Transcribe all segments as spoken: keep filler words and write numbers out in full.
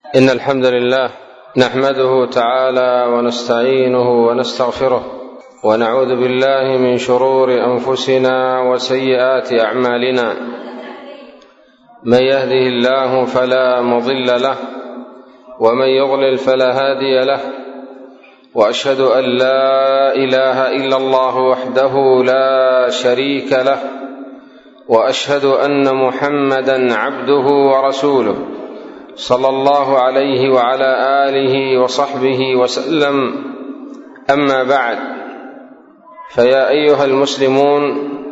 إن الحمد لله نحمده تعالى ونستعينه ونستغفره ونعوذ بالله من شرور أنفسنا وسيئات أعمالنا. من يهده الله فلا مضل له ومن يضلل فلا هادي له، وأشهد أن لا إله إلا الله وحده لا شريك له، وأشهد أن محمدا عبده ورسوله صلى الله عليه وعلى آله وصحبه وسلم. أما بعد، فيا أيها المسلمون،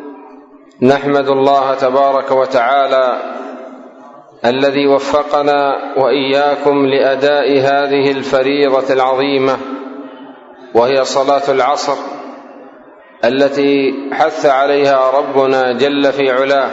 نحمد الله تبارك وتعالى الذي وفقنا وإياكم لأداء هذه الفريضة العظيمة، وهي صلاة العصر التي حث عليها ربنا جل في علاه،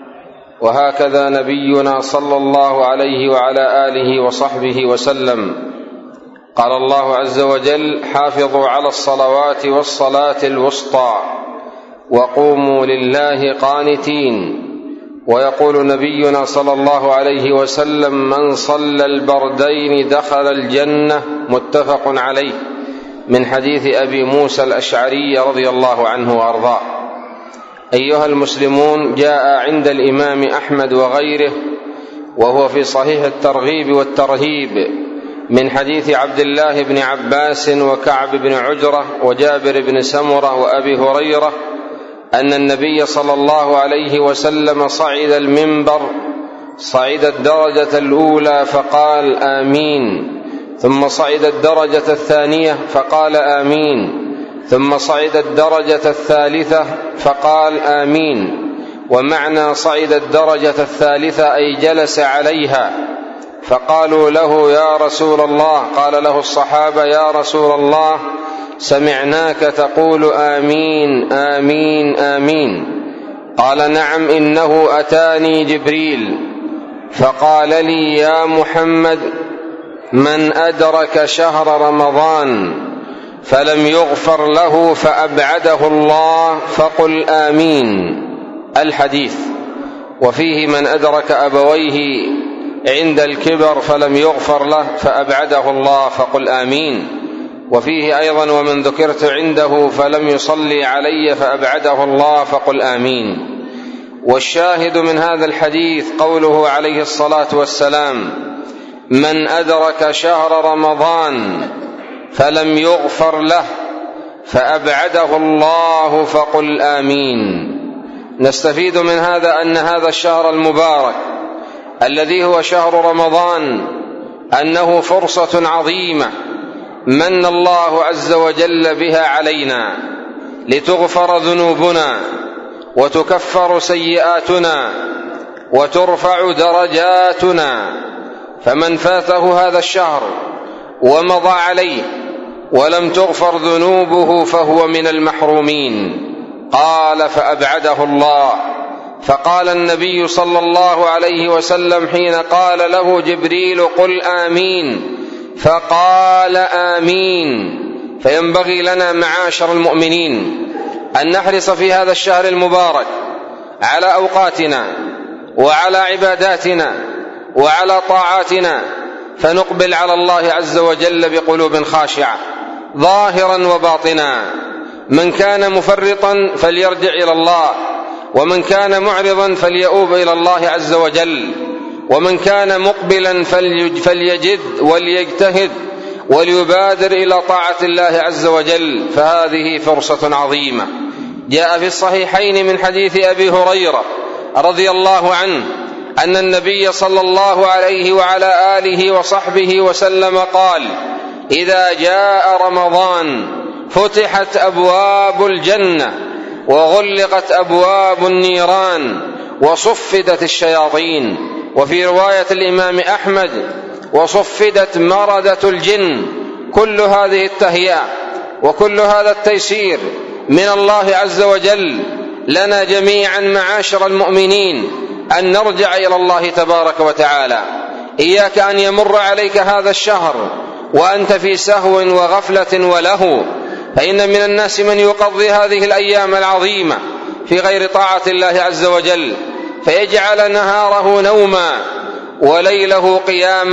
وهكذا نبينا صلى الله عليه وعلى آله وصحبه وسلم. قال الله عز وجل: حافظوا على الصلوات والصلاة الوسطى وقوموا لله قانتين. ويقول نبينا صلى الله عليه وسلم: من صلى البردين دخل الجنة، متفق عليه، من حديث أبي موسى الأشعري رضي الله عنه وأرضاه. أيها المسلمون، جاء عند الإمام أحمد وغيره، وهو في صحيح الترغيب والترهيب، من حديث عبد الله بن عباس وكعب بن عجرة وجابر بن سمرة وأبي هريرة أن النبي صلى الله عليه وسلم صعد المنبر، صعد الدرجة الأولى فقال: آمين، ثم صعد الدرجة الثانية فقال: آمين، ثم صعد الدرجة الثالثة فقال: آمين. ومعنى صعد الدرجة الثالثة أي جلس عليها. فقالوا له: يا رسول الله، قال له الصحابة: يا رسول الله، سمعناك تقول آمين آمين آمين. قال: نعم، إنه أتاني جبريل فقال لي: يا محمد، من أدرك شهر رمضان فلم يغفر له فأبعده الله فقل آمين. الحديث. وفيه: من أدرك أبويه عند الكبر فلم يغفر له فأبعده الله فقل آمين. وفيه أيضا: ومن ذكرت عنده فلم يصلي علي فأبعده الله فقل آمين. والشاهد من هذا الحديث قوله عليه الصلاة والسلام: من أدرك شهر رمضان فلم يغفر له فأبعده الله فقل آمين. نستفيد من هذا أن هذا الشهر المبارك الذي هو شهر رمضان أنه فرصة عظيمة من الله عز وجل بها علينا لتغفر ذنوبنا وتكفر سيئاتنا وترفع درجاتنا. فمن فاته هذا الشهر ومضى عليه ولم تغفر ذنوبه فهو من المحرومين. قال: فأبعده الله. فقال النبي صلى الله عليه وسلم حين قال له جبريل: قل آمين، فقال: آمين. فينبغي لنا معاشر المؤمنين أن نحرص في هذا الشهر المبارك على أوقاتنا وعلى عباداتنا وعلى طاعاتنا، فنقبل على الله عز وجل بقلوب خاشعة ظاهرا وباطنا. من كان مفرطا فليرجع إلى الله، ومن كان معرضا فليؤوب إلى الله عز وجل، ومن كان مقبلا فليجد وليجتهد وليبادر إلى طاعة الله عز وجل، فهذه فرصة عظيمة. جاء في الصحيحين من حديث أبي هريرة رضي الله عنه أن النبي صلى الله عليه وعلى آله وصحبه وسلم قال: إذا جاء رمضان فتحت أبواب الجنة وغلقت أبواب النيران وصفدت الشياطين. وفي رواية الإمام أحمد: وصفدت مردة الجن. كل هذه التهيئة وكل هذا التيسير من الله عز وجل لنا جميعا معاشر المؤمنين أن نرجع إلى الله تبارك وتعالى. إياك أن يمر عليك هذا الشهر وأنت في سهو وغفلة ولهو، فإن من الناس من يقضي هذه الأيام العظيمة في غير طاعة الله عز وجل، فيجعل نهاره نوما وليله قياما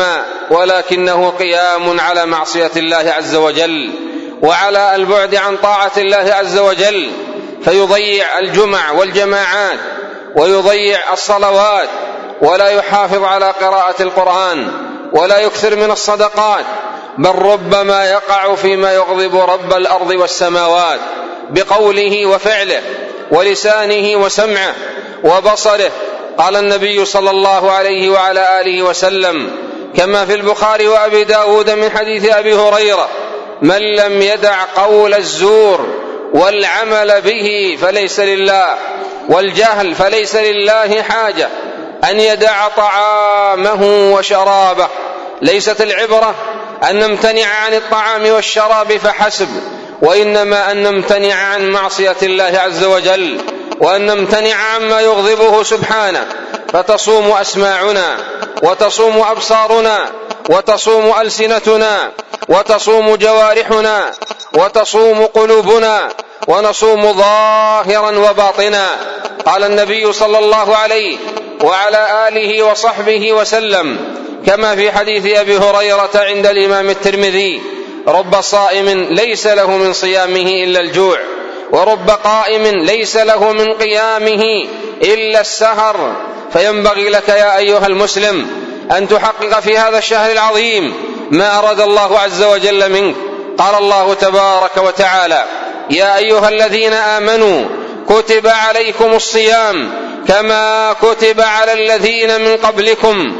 ولكنه قيام على معصية الله عز وجل وعلى البعد عن طاعة الله عز وجل، فيضيع الجمع والجماعات ويضيع الصلوات ولا يحافظ على قراءة القرآن ولا يكثر من الصدقات، بل ربما يقع فيما يغضب رب الأرض والسماوات بقوله وفعله ولسانه وسمعه وبصره. قال النبي صلى الله عليه وعلى آله وسلم كما في البخاري وأبي داود من حديث أبي هريرة: من لم يدع قول الزور والعمل به فليس لله والجهل فليس لله حاجة أن يدع طعامه وشرابه. ليست العبرة أن نمتنع عن الطعام والشراب فحسب، وإنما أن نمتنع عن معصية الله عز وجل وأن نمتنع عما يغضبه سبحانه، فتصوم أسماعنا وتصوم أبصارنا وتصوم ألسنتنا وتصوم جوارحنا وتصوم قلوبنا ونصوم ظاهرا وباطنا. قال النبي صلى الله عليه وعلى آله وصحبه وسلم كما في حديث أبي هريرة عند الإمام الترمذي: رب صائم ليس له من صيامه إلا الجوع، ورب قائم ليس له من قيامه إلا السهر. فينبغي لك يا أيها المسلم أن تحقق في هذا الشهر العظيم ما أراد الله عز وجل منك. قال الله تبارك وتعالى: يا أيها الذين آمنوا كتب عليكم الصيام كما كتب على الذين من قبلكم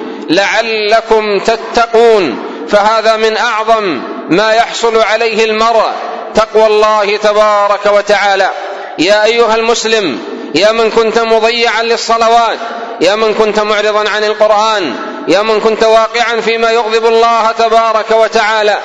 لعلكم تتقون. فهذا من أعظم ما يحصل عليه المرء تقوى الله تبارك وتعالى. يا أيها المسلم، يا من كنت مضيعا للصلوات، يا من كنت معرضا عن القرآن، يا من كنت واقعا فيما يغضب الله تبارك وتعالى،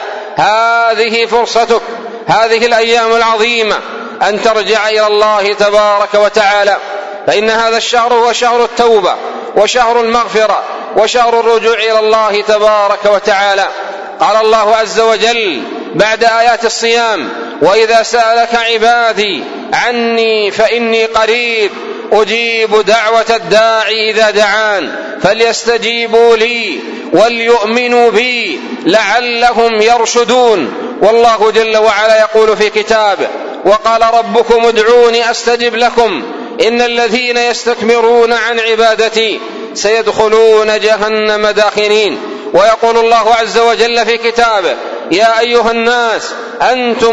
هذه فرصتك، هذه الأيام العظيمة أن ترجع إلى الله تبارك وتعالى، فإن هذا الشهر هو شهر التوبة وشهر المغفرة وشهر الرجوع إلى الله تبارك وتعالى. قال الله عز وجل بعد آيات الصيام: وإذا سألك عبادي عني فإني قريب أجيب دعوة الداعي إذا دعان فليستجيبوا لي وليؤمنوا بي لعلهم يرشدون. والله جل وعلا يقول في كتابه: وقال ربكم ادعوني أستجب لكم إن الذين يستكبرون عن عبادتي سيدخلون جهنم داخرين. ويقول الله عز وجل في كتابه: يا أيها الناس أنتم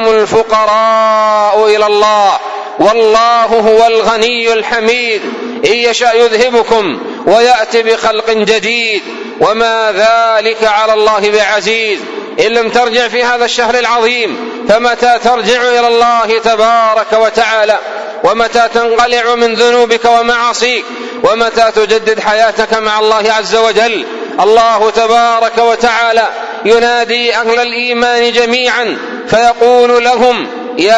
الفقراء إلى الله والله هو الغني الحميد إن يشاء يذهبكم ويأتي بخلق جديد وما ذلك على الله بعزيز. إن لم ترجع في هذا الشهر العظيم فمتى ترجع إلى الله تبارك وتعالى؟ ومتى تنقلع من ذنوبك ومعاصيك؟ ومتى تجدد حياتك مع الله عز وجل؟ الله تبارك وتعالى ينادي أهل الإيمان جميعا فيقول لهم: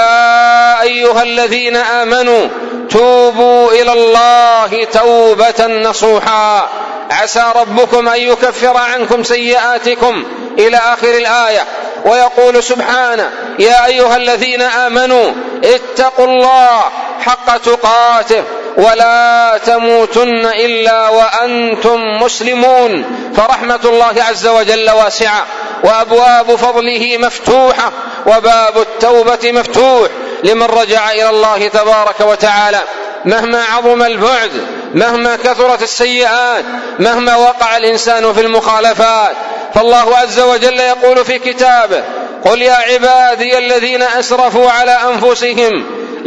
يا أيها الذين آمنوا توبوا إلى الله توبة نصوحا عسى ربكم أن يكفر عنكم سيئاتكم إلى آخر الآية. ويقول سبحانه: يا أيها الذين آمنوا اتقوا الله حق تقاته ولا تموتن إلا وأنتم مسلمون. فرحمة الله عز وجل واسعة وأبواب فضله مفتوحة وباب التوبة مفتوح لمن رجع إلى الله تبارك وتعالى، مهما عظم البعد، مهما كثرت السيئات، مهما وقع الإنسان في المخالفات. فالله عز وجل يقول في كتابه: قل يا عبادي الذين أسرفوا على أنفسهم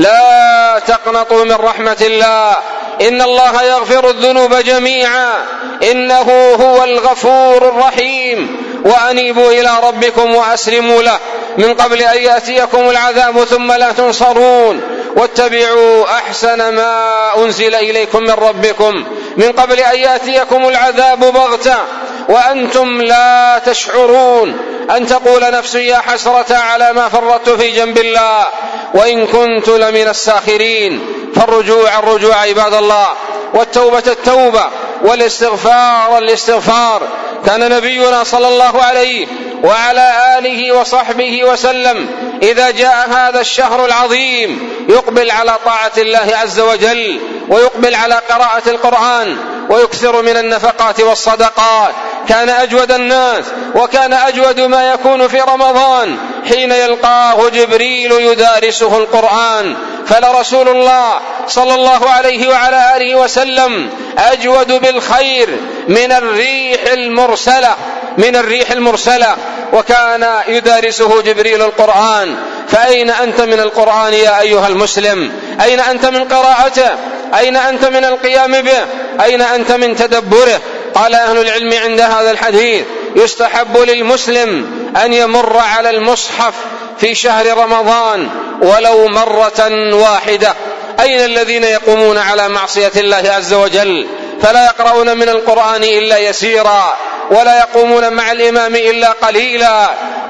لا تقنطوا من رحمة الله إن الله يغفر الذنوب جميعا إنه هو الغفور الرحيم وأنيبوا إلى ربكم وأسلموا له من قبل أن يأتيكم العذاب ثم لا تنصرون واتبعوا أحسن ما أنزل إليكم من ربكم من قبل أن يأتيكم العذاب بغتة وأنتم لا تشعرون أن تقول نفس يا حسرة على ما فرطت في جنب الله وإن كنت لمن الساخرين. فالرجوع الرجوع عباد الله، والتوبة التوبة، والاستغفار الاستغفار. كان نبينا صلى الله عليه وعلى آله وصحبه وسلم إذا جاء هذا الشهر العظيم يقبل على طاعة الله عز وجل ويقبل على قراءة القرآن ويكثر من النفقات والصدقات كان أجود الناس، وكان أجود ما يكون في رمضان حين يلقاه جبريل يدارسه القرآن. فلرسول الله صلى الله عليه وعلى آله وسلم أجود بالخير من الريح المرسلة من الريح المرسلة وكان يدارسه جبريل القرآن. فأين أنت من القرآن يا أيها المسلم؟ أين أنت من قراءته؟ أين أنت من القيام به؟ أين أنت من تدبره؟ قال أهل العلم عند هذا الحديث: يستحب للمسلم أن يمر على المصحف في شهر رمضان ولو مرة واحدة. أين الذين يقومون على معصية الله عز وجل فلا يقرؤون من القرآن إلا يسيرا، ولا يقومون مع الإمام إلا قليلا،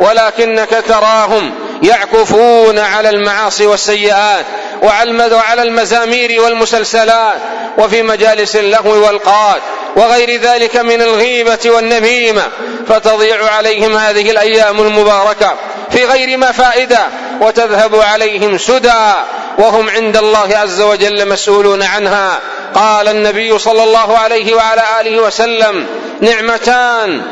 ولكنك تراهم يعكفون على المعاصي والسيئات وعلى المزامير والمسلسلات وفي مجالس اللهو والقات وغير ذلك من الغيبة والنميمة، فتضيع عليهم هذه الأيام المباركة في غير ما فائدة، وتذهب عليهم سدى وهم عند الله عز وجل مسؤولون عنها. قال النبي صلى الله عليه وعلى آله وسلم: نعمتان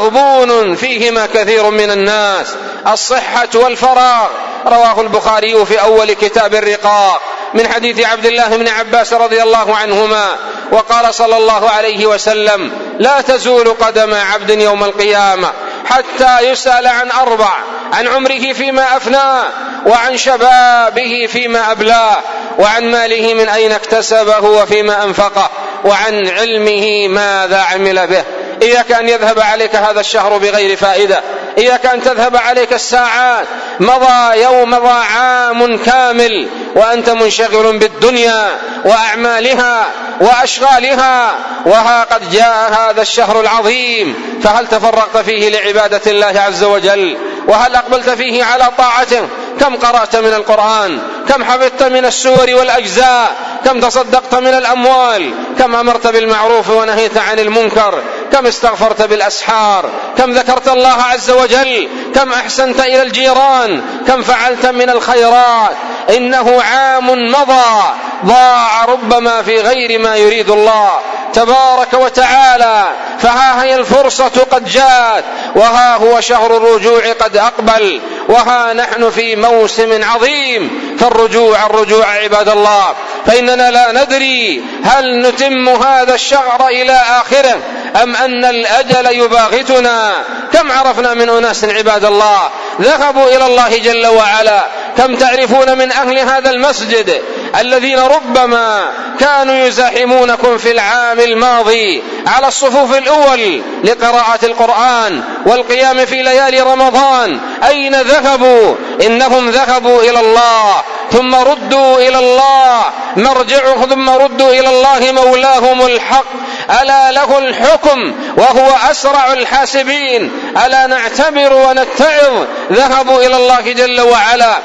مغبون فيهما كثير من الناس، الصحة والفراغ. رواه البخاري في أول كتاب الرقاق من حديث عبد الله بن عباس رضي الله عنهما. وقال صلى الله عليه وسلم: لا تزول قدم عبد يوم القيامة حتى يسأل عن أربع: عن عمره فيما أفناه، وعن شبابه فيما أبلاه، وعن ماله من أين اكتسبه وفيما أنفقه، وعن علمه ماذا عمل به. إياك أن يذهب عليك هذا الشهر بغير فائدة، إياك أن تذهب عليك الساعات، مضى يوم مضى عام كامل وأنت منشغل بالدنيا وأعمالها وأشغالها، وها قد جاء هذا الشهر العظيم، فهل تفرغت فيه لعبادة الله عز وجل؟ وهل أقبلت فيه على طاعته؟ كم قرأت من القرآن؟ كم حفظت من السور والأجزاء؟ كم تصدقت من الأموال؟ كم أمرت بالمعروف ونهيت عن المنكر؟ كم استغفرت بالأسحار؟ كم ذكرت الله عز وجل؟ كم أحسنت إلى الجيران؟ كم فعلت من الخيرات؟ إنه عام مضى ضاع ربما في غير ما يريد الله تبارك وتعالى. فها هي الفرصة قد جاءت، وها هو شهر الرجوع قد أقبل، وها نحن في موسم عظيم. فالرجوع الرجوع عباد الله، فإننا لا ندري هل نتم هذا الشهر إلى آخره أم أن الأجل يباغتنا. كم عرفنا من أناس عباد الله ذهبوا إلى الله جل وعلا، كم تعرفون من أهل هذا المسجد الذين ربما كانوا يزاحمونكم في العام الماضي على الصفوف الأول لقراءة القرآن والقيام في ليالي رمضان، أين ذهبوا؟ إنهم ذهبوا إلى الله ثم ردوا إلى الله مرجعهم، ثم ردوا إلى الله مولاهم الحق، ألا له الحكم وهو أسرع الحاسبين، ألا نعتبر ونتعظ. ذهبوا إلى الله جل وعلا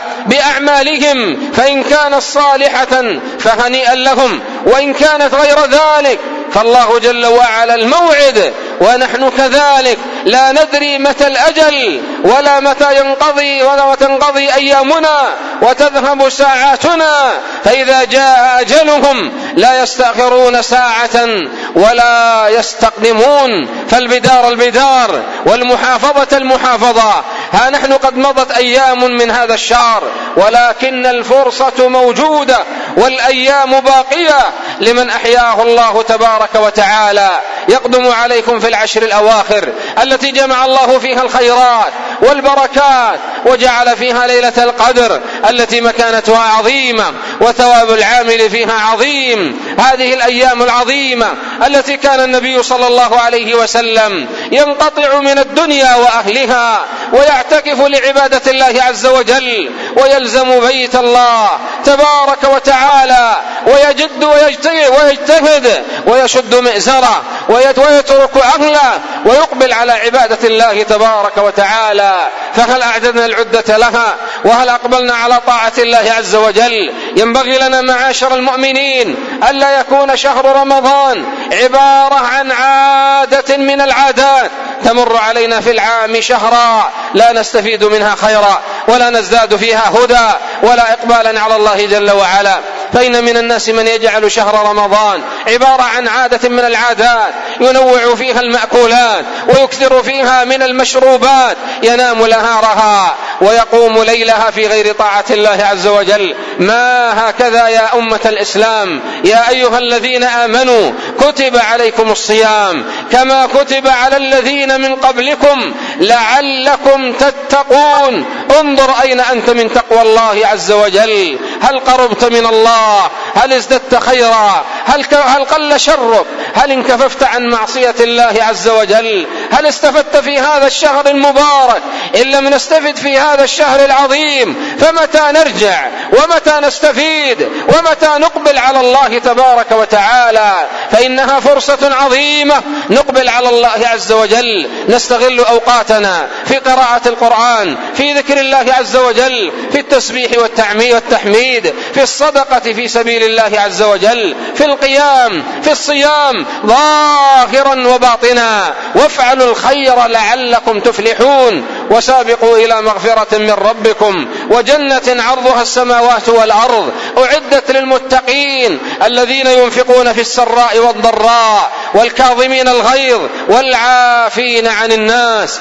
بأعمالهم، فإن كانت صالحة فهنيئا لهم، وإن كانت غير ذلك فالله جل وعلا الموعد، ونحن كذلك لا ندري متى الأجل ولا متى ينقضي ولا تنقضي أيامنا وتذهب ساعاتنا. فإذا جاء أجلهم لا يستأخرون ساعة ولا يستقدمون. فالبدار البدار والمحافظة المحافظة. ها نحن قد مضت أيام من هذا الشهر، ولكن الفرصة موجودة والأيام باقية لمن أحياه الله تبارك وتعالى. يقدم عليكم في العشر الأواخر التي جمع الله فيها الخيرات والبركات وجعل فيها ليلة القدر التي مكانتها عظيمة وثواب العامل فيها عظيم. هذه الأيام العظيمة التي كان النبي صلى الله عليه وسلم ينقطع من الدنيا وأهلها ويعتكف لعبادة الله عز وجل، ويلزم بيت الله تبارك وتعالى، ويجد ويجتهد ويشد مئزره ويترك أهله ويقبل على عبادة الله تبارك وتعالى. فهل أعددنا العدة لها؟ وهل أقبلنا على طاعة الله عز وجل؟ ينبغي لنا معاشر المؤمنين ألا يكون شهر رمضان عبارة عن عادة من العادات تمر علينا في العام شهرا لا نستفيد منها خيرا ولا نزداد فيها هدى ولا إقبالا على الله جل وعلا. فإن من الناس من يجعل شهر رمضان عبارة عن عادة من العادات ينوع فيها المأكولات ويكثر فيها من المشروبات، ينام نهارها ويقوم ليلها في غير طاعة الله عز وجل. ما هكذا يا أمة الإسلام. يا أيها الذين آمنوا كتب عليكم الصيام كما كتب على الذين من قبلكم لعلكم تتقون. انظر أين أنت من تقوى الله عز وجل. هل قربت من الله؟ هل ازددت خيرا؟ هل, هل قل شرك؟ هل انكففت عن معصية الله عز وجل؟ هل استفدت في هذا الشهر المبارك؟ إن لم نستفد في هذا الشهر العظيم فمتى نرجع ومتى نستفيد ومتى نقبل على الله تبارك وتعالى؟ فإنها فرصة عظيمة نقبل على الله عز وجل، نستغل أوقاتنا في قراءة القرآن، في ذكر الله عز وجل، في التسبيح والتحميد، في الصدقة في سبيل الله عز وجل، في القيام، في الصيام ظاهرا وباطنا. وافعلوا الخير لعلكم تفلحون. وسابقوا إلى مغفرة من ربكم وجنة عرضها السماوات والأرض أعدت للمتقين الذين ينفقون في السراء والضراء والكاظمين الغيظ والعافين عن الناس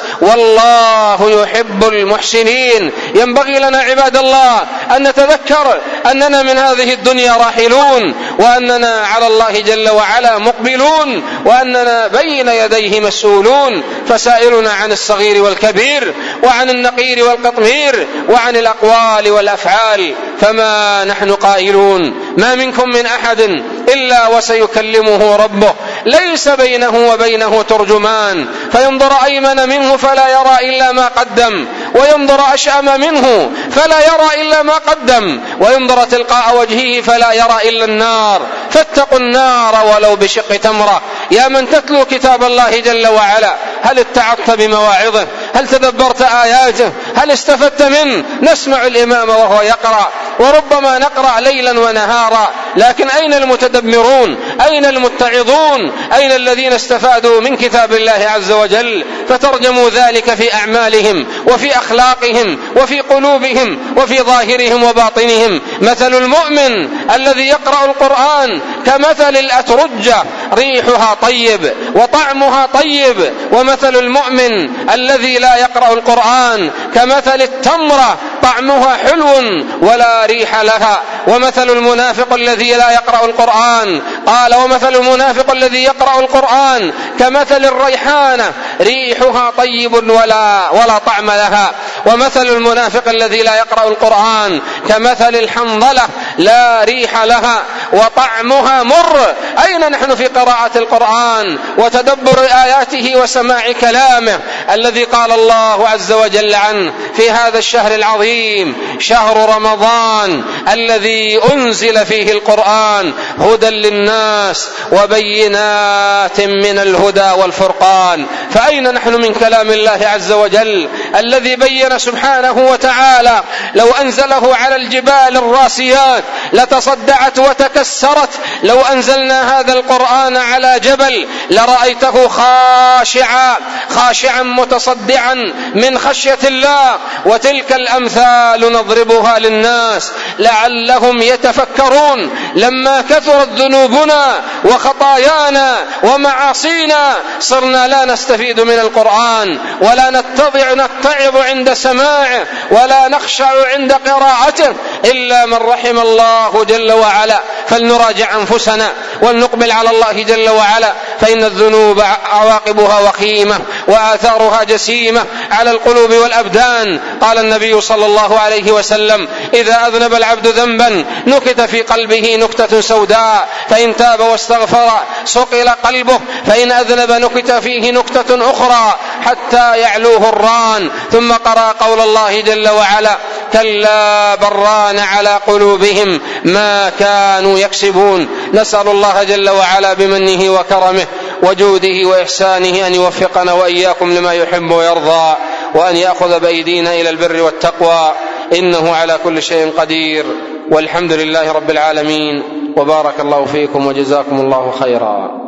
والله يحب المحسنين. ينبغي لنا عباد الله أن نتذكر أننا من هذه الدنيا راحلون، وأننا على الله جل وعلا مقبلون، وأننا بين يديه مسؤولون، فسائلنا عن الصغير والكبير وعن النقير والقطمير وعن الأقوال والأفعال. فما نحن قائلون ما منكم من أحد إلا وسيكلمه ربه ليس بينه وبينه ترجمان، فينظر أيمن منه فلا يرى إلا ما قدم، وينظر أشأم منه فلا يرى إلا ما قدم، وينظر تلقاء وجهه فلا يرى إلا النار. فاتقوا النار ولو بشق تمرة. يا من تتلو كتاب الله جل وعلا، هل اتعظت بمواعظه؟ هل تدبرت آياته؟ هل استفدت منه؟ نسمع الإمام وهو يقرأ، وربما نقرأ ليلا ونهارا، لكن أين المتدبرون؟ أين المتعظون؟ أين الذين استفادوا من كتاب الله عز وجل فترجموا ذلك في أعمالهم وفي أخلاقهم وفي قلوبهم وفي ظاهرهم وباطنهم؟ مثل المؤمن الذي يقرأ القرآن كمثل الأترجة ريحها طيب وطعمها طيب، ومثل المؤمن الذي لا يقرأ القرآن كمثل التمرة طعمها حلو ولا ريح لها. ومثل المنافق الذي لا يقرأ القرآن قال ومثل المنافق الذي يقرأ القرآن كمثل الريحانة ريحها طيب ولا, ولا طعم لها. ومثل المنافق الذي لا يقرأ القرآن كمثل الحنظلة لا ريح لها وطعمها مر. أين نحن في قراءة القرآن وتدبر آياته وسماع كلامه الذي قال الله عز وجل عنه في هذا الشهر العظيم شهر رمضان الذي أنزل فيه القرآن هدى للناس وبينات من الهدى والفرقان؟ فأين نحن من كلام الله عز وجل الذي بين سبحانه وتعالى لو أنزله على الجبال الراسيات لتصدعت وتكسرت، لو أنزلنا هذا القرآن على جبل لرأيته خاشعا خاشعا متصدعا من خشية الله. وتلك الأمثال نضربها للناس لعلهم يتفكرون. لما كثرت ذنوبنا وخطايانا ومعاصينا صرنا لا نستفيد من القرآن ولا نتضع نتعظ عند سماعه ولا نخشع عند قراءته إلا من رحم الله جل وعلا. فلنراجع أنفسنا ولنقبل على الله جل وعلا، فإن الذنوب عواقبها وخيمة وآثارها جسيمة على القلوب والأبدان. قال النبي صلى الله عليه وسلم إذا أذنب العبد ذنبا نكت في قلبه نكتة سوداء فإن تاب واستغفر صقل قلبه، فإن أذنب نكت فيه نكتة أخرى حتى يعلوه الران. ثم قرأ قول الله جل وعلا كلا بران على قلوبهم ما كانوا يكسبون. نسأل الله جل وعلا بمنه وكرمه وجوده وإحسانه أن يوفقنا وإياكم لما يحب ويرضى، وأن يأخذ بأيدينا إلى البر والتقوى، إنه على كل شيء قدير. والحمد لله رب العالمين، وبارك الله فيكم وجزاكم الله خيرا.